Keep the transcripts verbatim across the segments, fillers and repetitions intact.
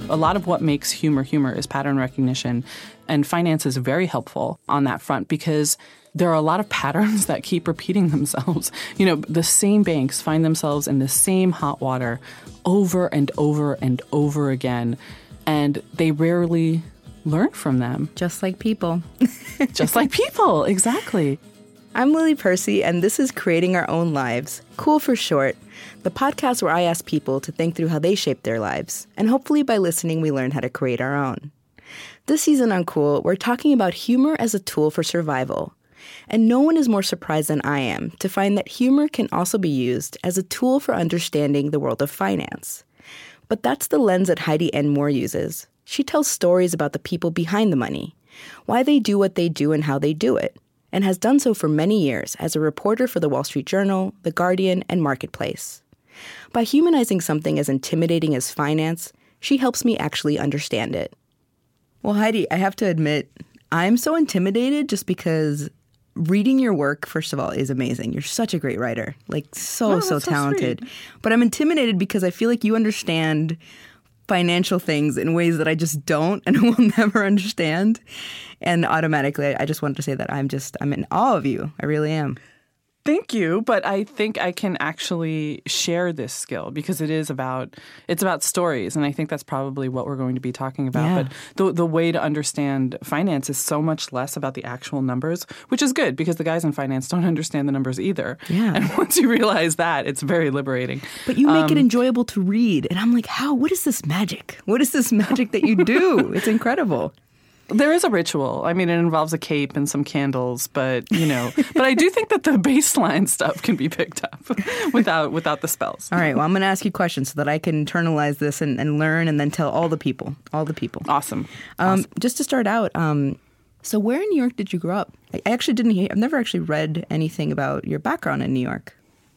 A lot of what makes humor humor is pattern recognition, and finance is very helpful on that front because there are a lot of patterns that keep repeating themselves. You know, the same banks find themselves in the same hot water over and over and over again, and they rarely learn from them. Just like people. Just like people, exactly. I'm Lily Percy, and this is Creating Our Own Lives, Cool for short, the podcast where I ask people to think through how they shape their lives, and hopefully by listening we learn how to create our own. This season on Cool, we're talking about humor as a tool for survival. And no one is more surprised than I am to find that humor can also be used as a tool for understanding the world of finance. But that's the lens that Heidi N. Moore uses. She tells stories about the people behind the money, why they do what they do and how they do it, and has done so for many years as a reporter for the Wall Street Journal, The Guardian, and Marketplace. By humanizing something as intimidating as finance, she helps me actually understand it. Well, Heidi, I have to admit, I'm so intimidated just because reading your work, first of all, is amazing. You're such a great writer, like so, oh, so talented. So but I'm intimidated because I feel like you understand financial things in ways that I just don't and will never understand. And automatically, I just wanted to say that I'm just, I'm in awe of you. I really am. Thank you, but I think I can actually share this skill because it is about it's about stories, and I think that's probably what we're going to be talking about. Yeah. But the the way to understand finance is so much less about the actual numbers, which is good because the guys in finance don't understand the numbers either. Yeah. And once you realize that, it's very liberating. But you make um, it enjoyable to read, and I'm like, how? What is this magic? What is this magic that you do? It's incredible. There is a ritual. I mean, it involves a cape and some candles, but, you know, but I do think that the baseline stuff can be picked up without without the spells. All right. Well, I'm going to ask you questions so that I can internalize this and, and learn and then tell all the people, all the people. Awesome. Um, awesome. Just to start out, um, so where in New York did you grow up? I actually didn't hear, I've never actually read anything about your background in New York.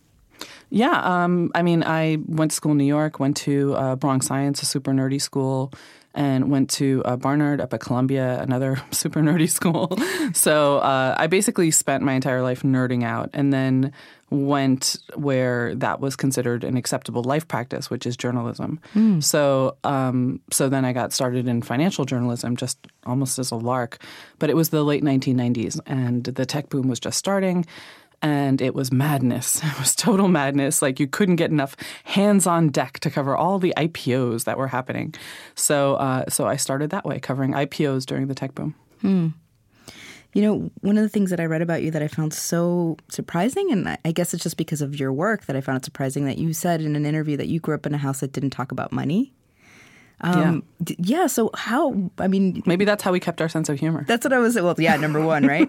Yeah. Um, I mean, I went to school in New York, went to uh, Bronx Science, a super nerdy school, and went to uh, Barnard up at Columbia, another super nerdy school. So uh, I basically spent my entire life nerding out and then went where that was considered an acceptable life practice, which is journalism. Mm. So um, so then I got started in financial journalism just almost as a lark. But it was the late nineteen nineties, and the tech boom was just starting. And it was madness. It was total madness. Like you couldn't get enough hands on deck to cover all the I P Os that were happening. So uh, so I started that way, covering I P Os during the tech boom. Hmm. You know, one of the things that I read about you that I found so surprising, and I guess it's just because of your work that I found it surprising, that you said in an interview that you grew up in a house that didn't talk about money. Um, yeah. D- yeah. So how, I mean. Maybe that's how we kept our sense of humor. That's what I was, well, yeah, number one, right?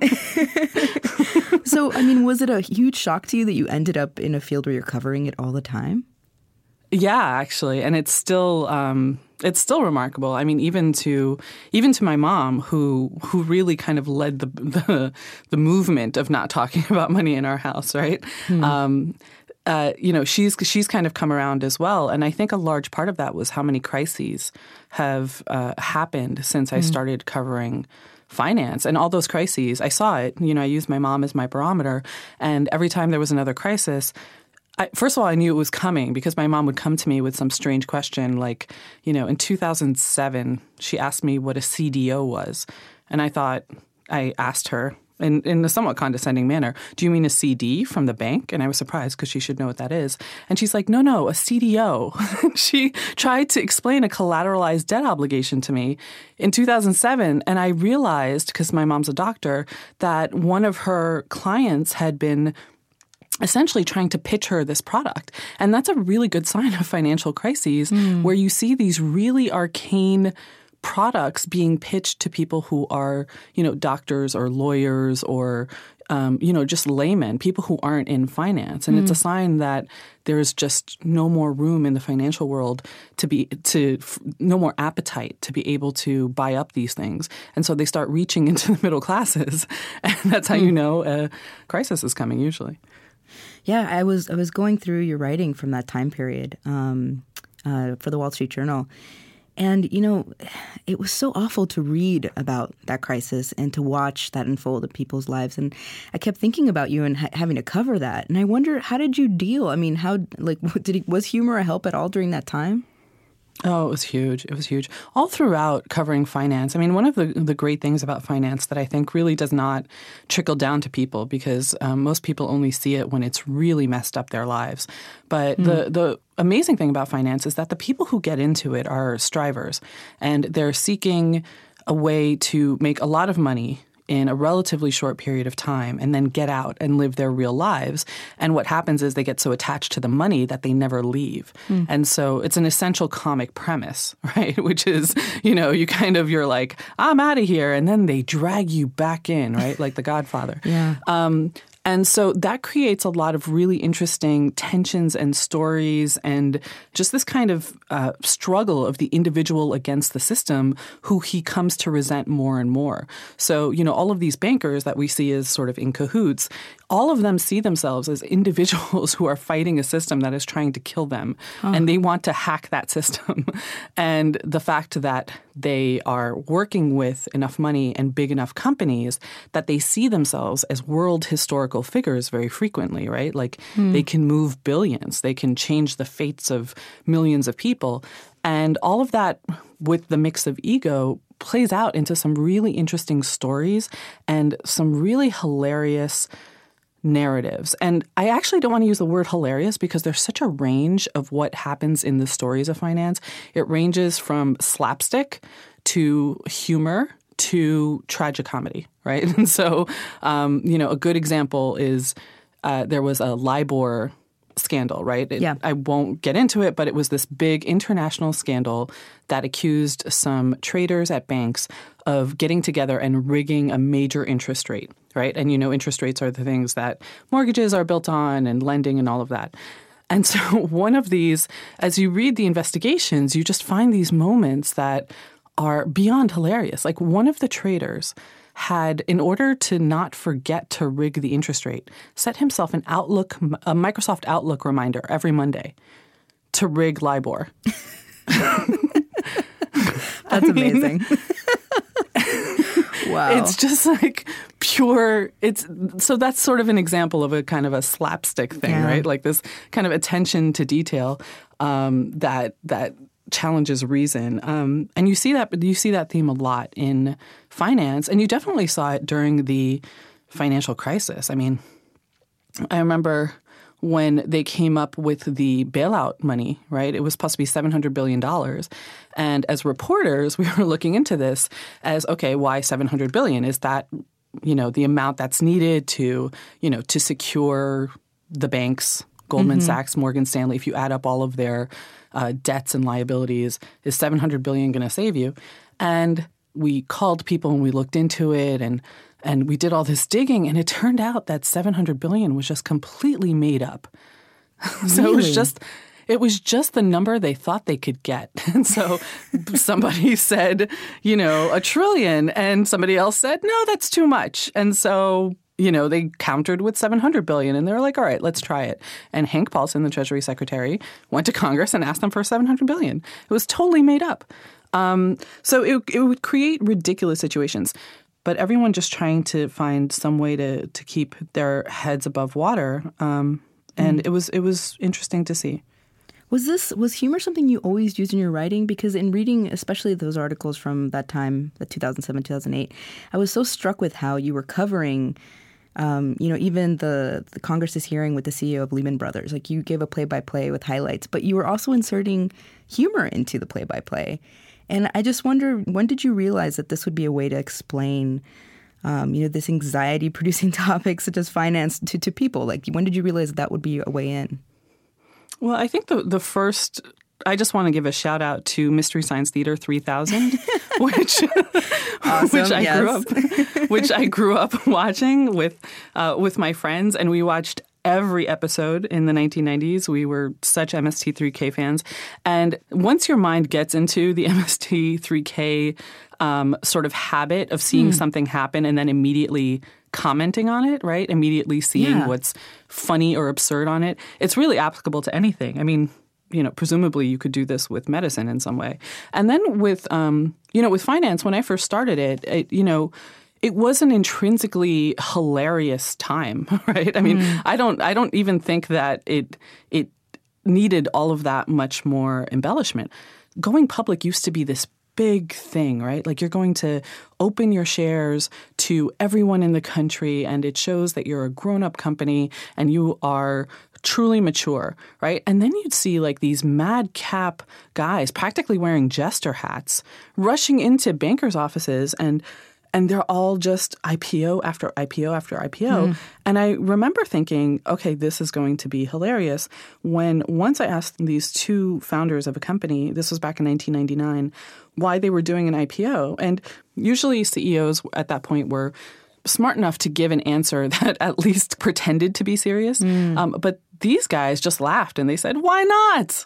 So, I mean, was it a huge shock to you that you ended up in a field where you're covering it all the time? Yeah, actually. And it's still um, it's still remarkable. I mean, even to even to my mom, who who really kind of led the the, the movement of not talking about money in our house, right? Hmm. Um, uh, you know, she's she's kind of come around as well. And I think a large part of that was how many crises have uh, happened since I hmm. started covering finance. And all those crises, I saw it. You know, I used my mom as my barometer. And every time there was another crisis, I, first of all, I knew it was coming because my mom would come to me with some strange question like, you know, in two thousand seven, she asked me what a C D O was. And I thought, I asked her in, in a somewhat condescending manner, do you mean a C D from the bank? And I was surprised because she should know what that is. And she's like, no, no, a C D O. She tried to explain a collateralized debt obligation to me in two thousand seven. And I realized, because my mom's a doctor, that one of her clients had been essentially trying to pitch her this product. And that's a really good sign of financial crises mm. where you see these really arcane products being pitched to people who are, you know, doctors or lawyers or, um, you know, just laymen, people who aren't in finance. And mm. it's a sign that there's just no more room in the financial world to be, to, f- no more appetite to be able to buy up these things. And so they start reaching into the middle classes. And that's how mm. you know a crisis is coming usually. Yeah, I was I was going through your writing from that time period um, uh, for the Wall Street Journal. And, you know, it was so awful to read about that crisis and to watch that unfold in people's lives. And I kept thinking about you and ha- having to cover that. And I wonder, how did you deal? I mean, how, like, did he, was humor a help at all during that time? Oh, it was huge. It was huge. All throughout covering finance. I mean, one of the, the great things about finance that I think really does not trickle down to people, because um, most people only see it when it's really messed up their lives. But mm. the, the amazing thing about finance is that the people who get into it are strivers, and they're seeking a way to make a lot of money in a relatively short period of time and then get out and live their real lives. And what happens is they get so attached to the money that they never leave. Mm. And so it's an essential comic premise, right? Which is, you know, you kind of, you're like, I'm out of here. And then they drag you back in, right? Like The Godfather. Yeah. Um, And so that creates a lot of really interesting tensions and stories and just this kind of uh, struggle of the individual against the system who he comes to resent more and more. So, you know, all of these bankers that we see as sort of in cahoots, all of them see themselves as individuals who are fighting a system that is trying to kill them. Huh. And they want to hack that system. And the fact that they are working with enough money and big enough companies that they see themselves as world historical figures very frequently, right? Like mm. they can move billions. They can change the fates of millions of people. And all of that with the mix of ego plays out into some really interesting stories and some really hilarious narratives. And I actually don't want to use the word hilarious because there's such a range of what happens in the stories of finance. It ranges from slapstick to humor to tragicomedy, right? And so, um, you know, a good example is uh, there was a LIBOR scandal, right? It, yeah. I won't get into it, but it was this big international scandal that accused some traders at banks of getting together and rigging a major interest rate, right? And, you know, interest rates are the things that mortgages are built on and lending and all of that. And so one of these, as you read the investigations, you just find these moments that are beyond hilarious. Like one of the traders had, in order to not forget to rig the interest rate, set himself an Outlook, a Microsoft Outlook reminder every Monday to rig LIBOR. That's amazing. Wow. It's just like pure, it's, so that's sort of an example of a kind of a slapstick thing, yeah. right? Like this kind of attention to detail um, that, that, challenges reason. Um, and you see that you see that theme a lot in finance, and you definitely saw it during the financial crisis. I mean, I remember when they came up with the bailout money, right? It was supposed to be seven hundred billion dollars. And as reporters, we were looking into this as, okay, why seven hundred billion dollars? Is that, you know, the amount that's needed to, you know, to secure the banks, Goldman mm-hmm. Sachs, Morgan Stanley, if you add up all of their Uh, debts and liabilities, is seven hundred billion dollars going to save you? And we called people and we looked into it and and we did all this digging, and it turned out that seven hundred billion dollars was just completely made up. So really? it was just it was just the number they thought they could get. And so somebody said, you know, a trillion, and somebody else said, no, that's too much. And so you know, they countered with seven hundred billion dollars, and they were like, all right, let's try it. And Hank Paulson, the Treasury Secretary, went to Congress and asked them for seven hundred billion dollars. It was totally made up. Um, so it, it would create ridiculous situations. But everyone just trying to find some way to, to keep their heads above water. Um, and mm. it was it was interesting to see. Was this was humor something you always used in your writing? Because in reading, especially those articles from that time, the two thousand seven, two thousand eight, I was so struck with how you were covering Um, you know, even the, the Congress's hearing with the C E O of Lehman Brothers, like you gave a play-by-play with highlights, but you were also inserting humor into the play-by-play. And I just wonder, when did you realize that this would be a way to explain, um, you know, this anxiety-producing topic such as finance to, to people? Like, when did you realize that, that would be a way in? Well, I think the the first... I just want to give a shout out to Mystery Science Theater three thousand, which awesome, which I yes. grew up which I grew up watching with uh, with my friends, and we watched every episode in the nineteen nineties. We were such M S T three K fans, and once your mind gets into the M S T three K um, sort of habit of seeing mm. something happen and then immediately commenting on it, right? Immediately seeing yeah. what's funny or absurd on it. It's really applicable to anything. I mean, you know, presumably you could do this with medicine in some way. And then with, um, you know, with finance, when I first started it, it, you know, it was an intrinsically hilarious time, right? I mean, mm. I don't, I don't even think that it, it needed all of that much more embellishment. going public used to be this big thing, right? Like you're going to open your shares to everyone in the country, and it shows that you're a grown-up company and you are truly mature, right? And then you'd see like these madcap guys practically wearing jester hats rushing into bankers' offices, and and they're all just I P O after I P O after I P O. Mm. And I remember thinking, okay, this is going to be hilarious. When once I asked these two founders of a company, this was back in nineteen ninety-nine, why they were doing an I P O. And usually C E Os at that point were smart enough to give an answer that at least pretended to be serious. Mm. Um, but these guys just laughed and they said, why not?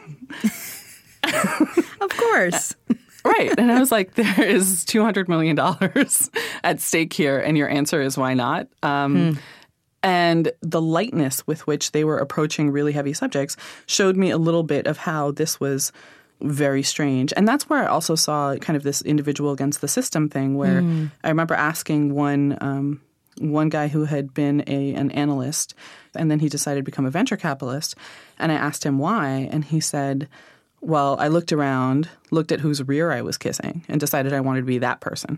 Of course. Right. And I was like, there is two hundred million dollars at stake here, and your answer is why not? Um, hmm. And the lightness with which they were approaching really heavy subjects showed me a little bit of how this was very strange. And that's where I also saw kind of this individual against the system thing, where hmm. I remember asking one um, one guy who had been a an analyst, and then he decided to become a venture capitalist. And I asked him why, and he said, well, I looked around, looked at whose rear I was kissing, and decided I wanted to be that person.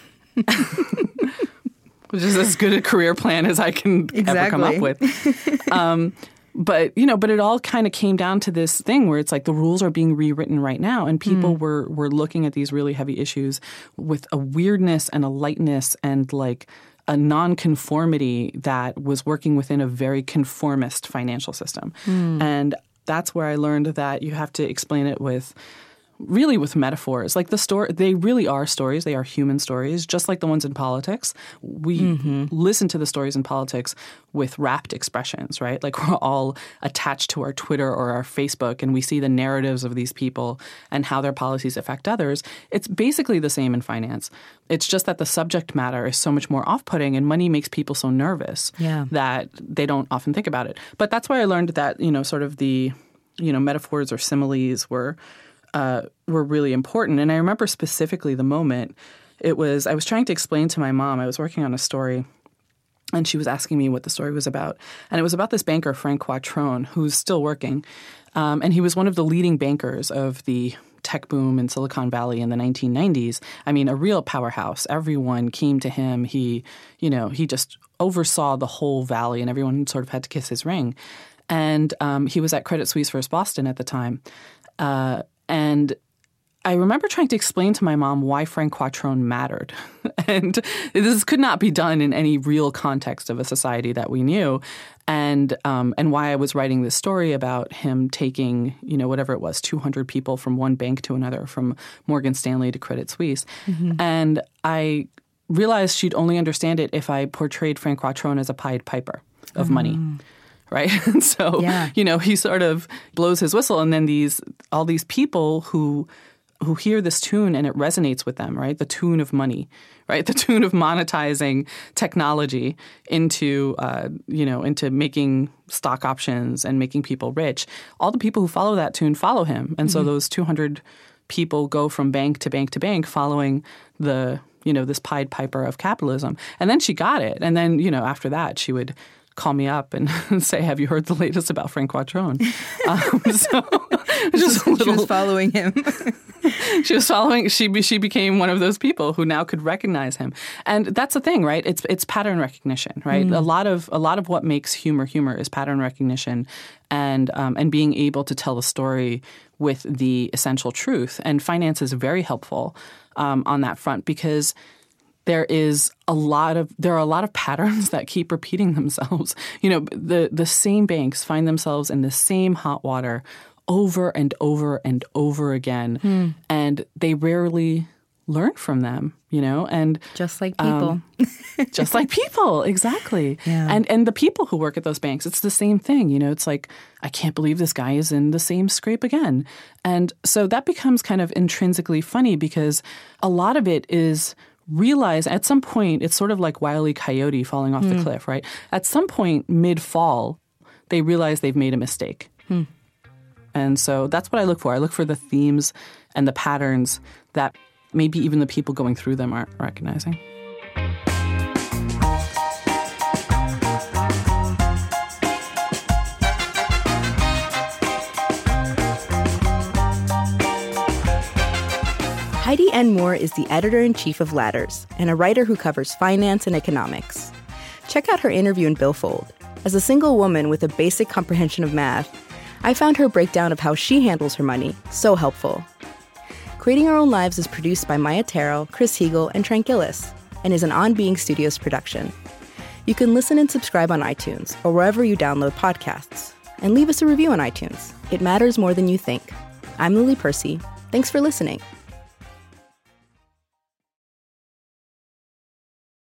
Which is as good a career plan as I can exactly. ever come up with. Um, but, you know, but it all kind of came down to this thing where it's like the rules are being rewritten right now, and people mm. were, were looking at these really heavy issues with a weirdness and a lightness and like a nonconformity that was working within a very conformist financial system. Mm. And that's where I learned that you have to explain it with really with metaphors. Like the story, they really are stories. They are human stories, just like the ones in politics. We mm-hmm. listen to the stories in politics with rapt expressions, right? Like we're all attached to our Twitter or our Facebook, and we see the narratives of these people and how their policies affect others. It's basically the same in finance. It's just that the subject matter is so much more off-putting, and money makes people so nervous yeah. that they don't often think about it. But that's why I learned that, you know, sort of the, you know, metaphors or similes were Uh, were really important. And I remember specifically the moment it was, I was trying to explain to my mom, I was working on a story, and she was asking me what the story was about. And it was about this banker, Frank Quattrone, who's still working. Um, and he was one of the leading bankers of the tech boom in Silicon Valley in the nineteen nineties. I mean, a real powerhouse. Everyone came to him. He, you know, he just oversaw the whole valley, and everyone sort of had to kiss his ring. And um, he was at Credit Suisse First Boston at the time. Uh, And I remember trying to explain to my mom why Frank Quattrone mattered. And this could not be done in any real context of a society that we knew. And um, and why I was writing this story about him taking, you know, whatever it was, two hundred people from one bank to another, from Morgan Stanley to Credit Suisse. Mm-hmm. And I realized she'd only understand it if I portrayed Frank Quattrone as a Pied Piper of mm. money. Right. And so, yeah. you know, he sort of blows his whistle, and then these all these people who who hear this tune and it resonates with them, right? The tune of money, right? The tune of monetizing technology into, uh, you know, into making stock options and making people rich. All the people who follow that tune follow him. And mm-hmm. so those two hundred people go from bank to bank to bank following the, you know, this Pied Piper of capitalism. And then she got it. And then, you know, after that, she would call me up and say, have you heard the latest about Frank Quattrone? Um, so just a little, she was following him. she was following, she she became one of those people who now could recognize him. And that's the thing, right? It's it's pattern recognition, right? Mm. A lot of a lot of what makes humor humor is pattern recognition and um, and being able to tell the story with the essential truth. And finance is very helpful um, on that front, because there is a lot of there are a lot of patterns that keep repeating themselves. You know, the the same banks find themselves in the same hot water over and over and over again, hmm. and they rarely learn from them. You know, and just like people, um, just like people, exactly. Yeah. And and the people who work at those banks, it's the same thing. You know, it's like, I can't believe this guy is in the same scrape again, and so that becomes kind of intrinsically funny, because a lot of it is realize at some point, it's sort of like Wile E. Coyote falling off mm. the cliff, right? At some point mid-fall, they realize they've made a mistake. Mm. And so that's what I look for. I look for the themes and the patterns that maybe even the people going through them aren't recognizing. Heidi N. Moore is the editor-in-chief of Ladders and a writer who covers finance and economics. Check out her interview in Billfold. As a single woman with a basic comprehension of math, I found her breakdown of how she handles her money so helpful. Creating Our Own Lives is produced by Maya Terrell, Chris Heagle, and Tranquillis, and is an On Being Studios production. You can listen and subscribe on iTunes or wherever you download podcasts. And leave us a review on iTunes. It matters more than you think. I'm Lily Percy. Thanks for listening.